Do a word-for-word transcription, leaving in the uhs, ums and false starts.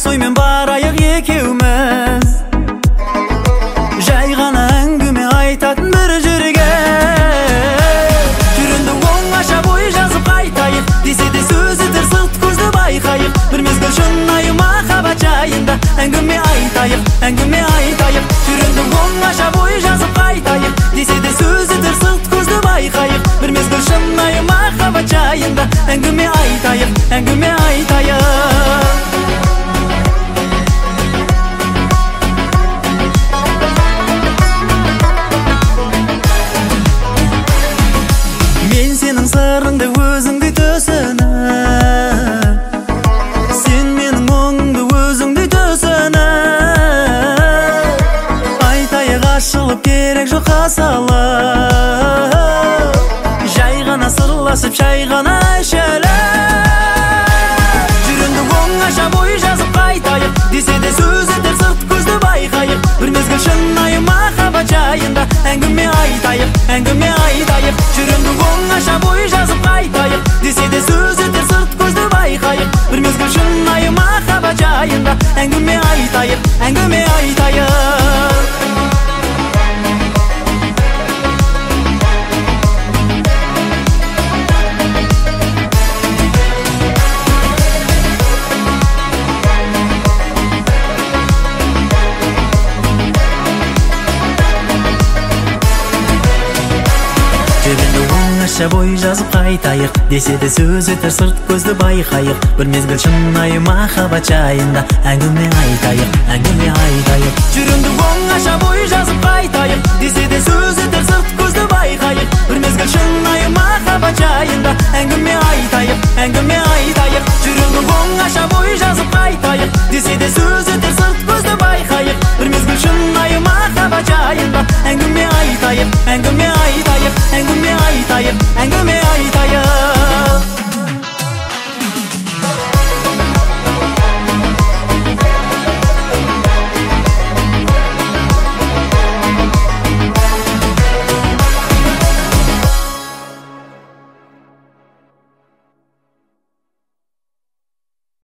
Soymen barayıq ekеуміз Жай ғана әңгіме айтатын бір жүрге Жүрінді оңаша бой жазып қайтайық Десе де сөзі тырсылт көзді байқайық Бір мезгіл шынайы махаббат жайында әңгіме айтайық, әңгіме айтайық Жүрінді оңаша бой жазып қайтайық Десе де сөзі тырсылт көзді байқайық Бір мезгіл шынайы махаббат жайында әңгіме айтайық, әңгіме айтайық Сырыңды өзіңді төсіні Сен менің мұңды өзіңді төсіні Айтайық ашылып керек жоқ асалы Жай ғана сырласып шай ғана ішіліп Жүрінді оңаша бой жазып қайтайық Десе де сөзі тырсылт көзді байқайық Бір мезгіл шынайы махаббат жайында әңгіме айтайық, әңгіме айтайық Жүрінді оңаша бой жазып қайтайық Десе де сөзі тырсылт көзді байқайық Бір мезгіл шынайы махаббат жайында әңгіме айтайық, әңгіме айтайық Оңаша бой жазып қайтайық Десе де сөзі тырсылт көзді байқайық Бір мезгіл шынайы махаббат жайында әңгіме айтайық, әңгіме айтайық Жүрінді оңаша бой жазып қайтайық Десе де сөзі тырсылт көзді байқайық Бір мезгіл шынайы махаббат жайында әңгіме айтайық, әңгіме